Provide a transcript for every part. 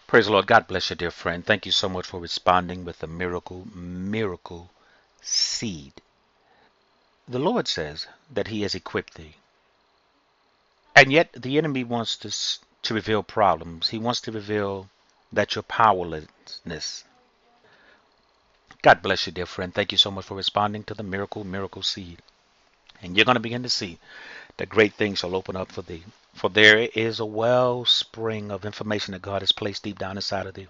Praise the Lord. God bless you, dear friend. Thank you so much for responding with the miracle seed. The Lord says that He has equipped thee. And yet the enemy wants to reveal problems. He wants to reveal that your powerlessness. God bless you, dear friend. Thank you so much for responding to the miracle seed. And you're going to begin to see that great things shall open up for thee. For there is a wellspring of information that God has placed deep down inside of thee.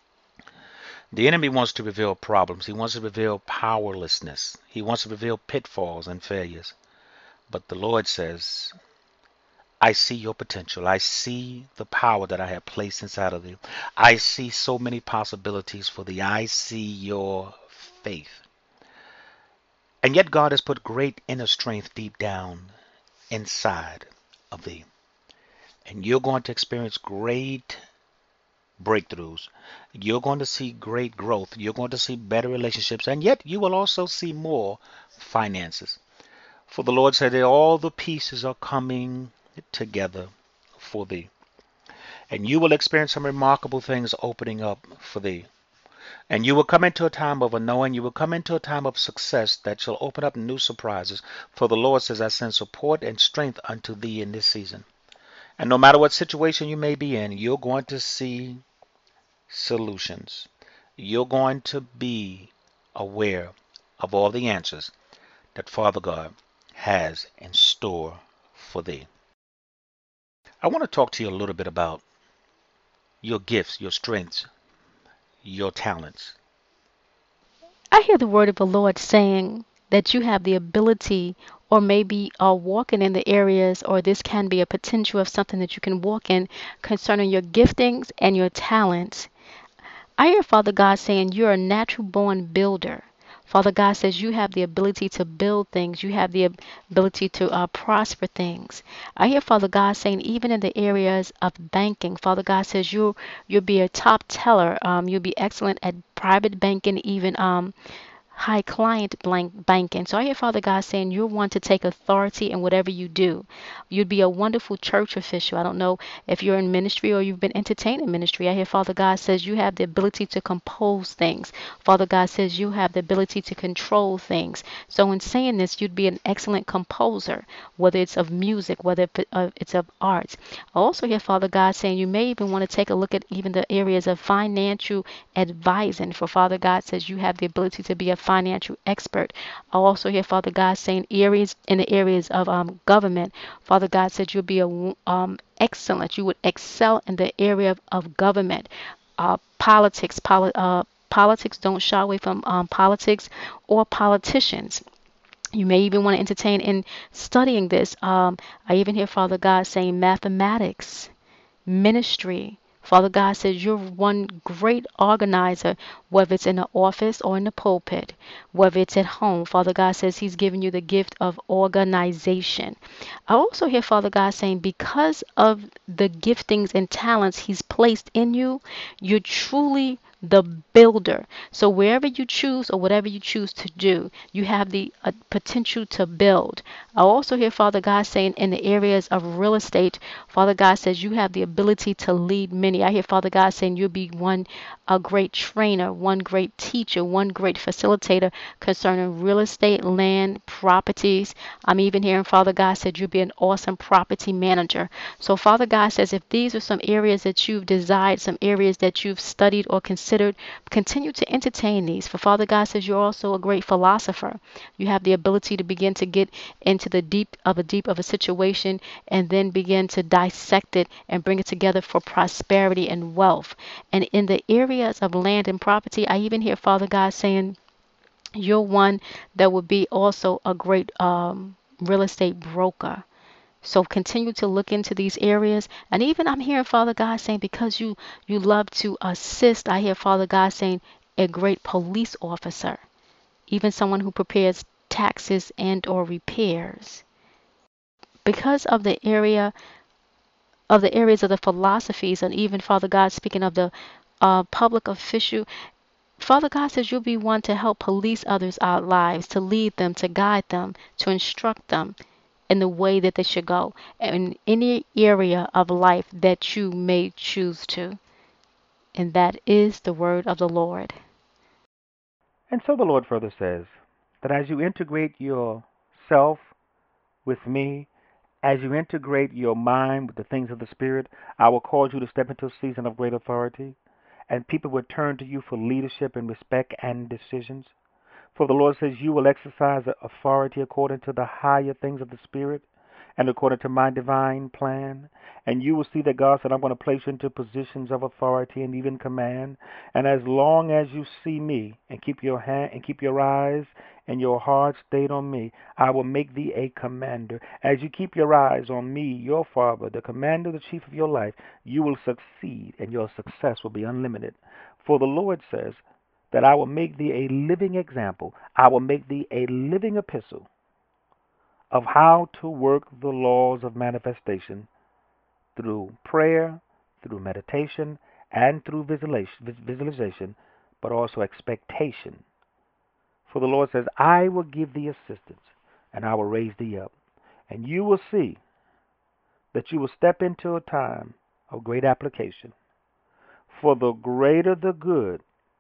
The enemy wants to reveal problems. He wants to reveal powerlessness. He wants to reveal pitfalls and failures. But the Lord says, I see your potential. I see the power that I have placed inside of you. I see so many possibilities for thee. I see your faith. And yet God has put great inner strength deep down inside of thee. And you're going to experience great breakthroughs. You're going to see great growth. You're going to see better relationships. And yet you will also see more finances. For the Lord said that all the pieces are coming together for thee. And you will experience some remarkable things opening up for thee. And you will come into a time of unknowing. You will come into a time of success that shall open up new surprises. For the Lord says, I send support and strength unto thee in this season. And no matter what situation you may be in, you're going to see solutions. You're going to be aware of all the answers that Father God has in store for thee. I want to talk to you a little bit about your gifts, your strengths, your talents. I hear the word of the Lord saying that you have the ability, or maybe are walking in the areas, or this can be a potential of something that you can walk in concerning your giftings and your talents. I hear Father God saying you're a natural born builder. Father God says you have the ability to build things. You have the ability to prosper things. I hear Father God saying even in the areas of banking, Father God says you'll be a top teller. You'll be excellent at private banking, even high client banking. So I hear Father God saying you want to take authority in whatever you do. You'd be a wonderful church official. I don't know if you're in ministry or you've been entertaining ministry. I hear Father God says you have the ability to compose things. Father God says you have the ability to control things. So in saying this, you'd be an excellent composer, whether it's of music, whether it's of art. I also hear Father God saying you may even want to take a look at even the areas of financial advising. For Father God says you have the ability to be a financial expert. I also hear Father God saying areas in the areas of government. Father God said you'll be excellent. You would excel in the area of government, politics. Politics, don't shy away from politics or politicians. You may even want to entertain in studying this. I even hear Father God saying mathematics, ministry. Father God says you're one great organizer, whether it's in the office or in the pulpit, whether it's at home. Father God says He's given you the gift of organization. I also hear Father God saying because of the giftings and talents He's placed in you, you're truly the builder. So wherever you choose or whatever you choose to do, you have the potential to build. I also hear Father God saying in the areas of real estate, Father God says you have the ability to lead many. I hear Father God saying you'll be a great trainer, one great teacher, one great facilitator concerning real estate, land, properties. I'm even hearing Father God said you'll be an awesome property manager. So Father God says if these are some areas that you've desired, some areas that you've studied or considered, continue to entertain these. For Father God says you're also a great philosopher. You have the ability to begin to get into the deep of a situation and then begin to dissect it and bring it together for prosperity and wealth. And in the areas of land and property, I even hear Father God saying you're one that would be also a great real estate broker. So continue to look into these areas. And even I'm hearing Father God saying because you love to assist, I hear Father God saying a great police officer, even someone who prepares taxes and or repairs. Because of the areas of the philosophies, and even Father God speaking of the public official, Father God says you'll be one to help police others' out lives, to lead them, to guide them, to instruct them in the way that they should go, in any area of life that you may choose to. And that is the word of the Lord. And so the Lord further says that as you integrate yourself with me, as you integrate your mind with the things of the Spirit, I will cause you to step into a season of great authority, and people will turn to you for leadership and respect and decisions. For the Lord says, you will exercise authority according to the higher things of the Spirit and according to my divine plan. And you will see that God said, I'm going to place you into positions of authority and even command. And as long as you see me and keep your hand and keep your eyes and your heart stayed on me, I will make thee a commander. As you keep your eyes on me, your Father, the commander, the chief of your life, you will succeed and your success will be unlimited. For the Lord says that I will make thee a living example. I will make thee a living epistle of how to work the laws of manifestation through prayer, through meditation, and through visualization, but also expectation. For the Lord says, I will give thee assistance, and I will raise thee up. And you will see that you will step into a time of great application. For the greater the good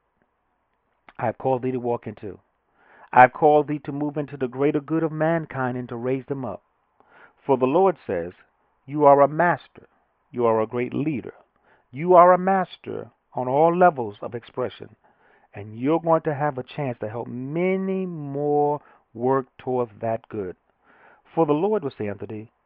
I have called thee to walk into. I've called thee to move into the greater good of mankind and to raise them up. For the Lord says, you are a master. You are a great leader. You are a master on all levels of expression. And you're going to have a chance to help many more work towards that good. For the Lord will say unto thee,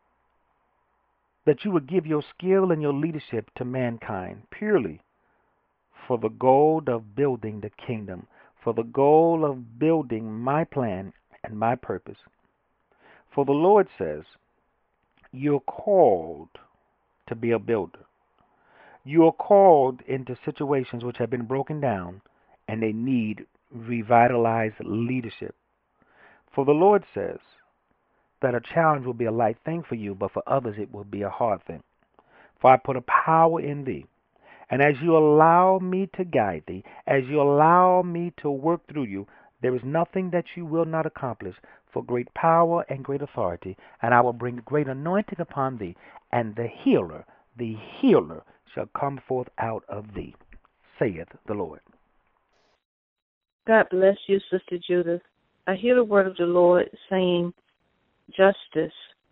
that you would give your skill and your leadership to mankind purely for the goal of building the kingdom, for the goal of building my plan and my purpose. For the Lord says, you're called to be a builder. You are called into situations which have been broken down and they need revitalized leadership. For the Lord says that a challenge will be a light thing for you, but for others it will be a hard thing. For I put a power in thee. And as you allow me to guide thee, as you allow me to work through you, there is nothing that you will not accomplish for great power and great authority. And I will bring great anointing upon thee, and the healer shall come forth out of thee, saith the Lord. God bless you, Sister Judith. I hear the word of the Lord saying justice.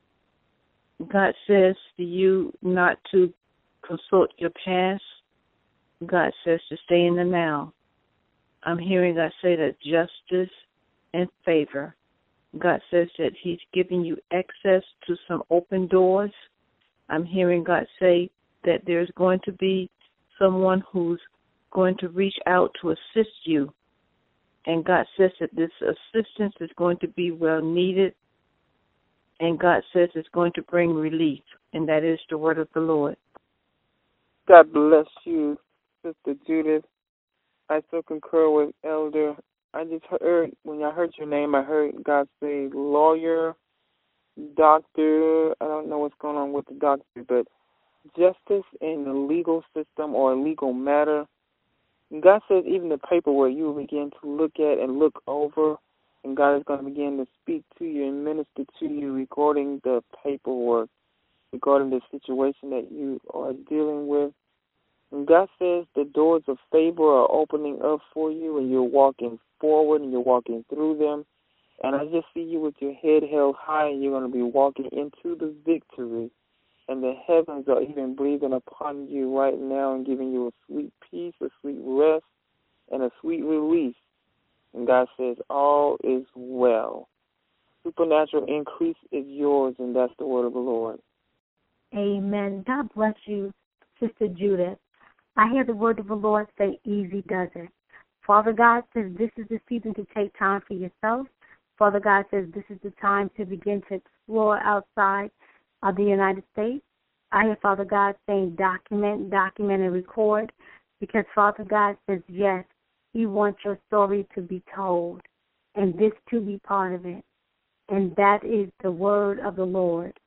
God says to you not to consult your past. God says to stay in the now. I'm hearing God say that justice and favor. God says that he's giving you access to some open doors. I'm hearing God say that there's going to be someone who's going to reach out to assist you. And God says that this assistance is going to be well needed. And God says it's going to bring relief. And that is the word of the Lord. God bless you, Sister Judith. I so concur with Elder. I just heard, when I heard your name, I heard God say lawyer, doctor. I don't know what's going on with the doctor, but justice in the legal system or a legal matter. God says even the paperwork you will begin to look at and look over, and God is going to begin to speak to you and minister to you regarding the paperwork, regarding the situation that you are dealing with. And God says the doors of favor are opening up for you, and you're walking forward and you're walking through them. And I just see you with your head held high, and you're going to be walking into the victory. And the heavens are even breathing upon you right now and giving you a sweet peace, a sweet rest, and a sweet release. And God says all is well. Supernatural increase is yours, and that's the word of the Lord. Amen. God bless you, Sister Judith. I hear the word of the Lord say, easy does it. Father God says this is the season to take time for yourself. Father God says this is the time to begin to explore outside of the United States. I hear Father God saying document, and record, because Father God says, yes, He wants your story to be told and this to be part of it. And that is the word of the Lord.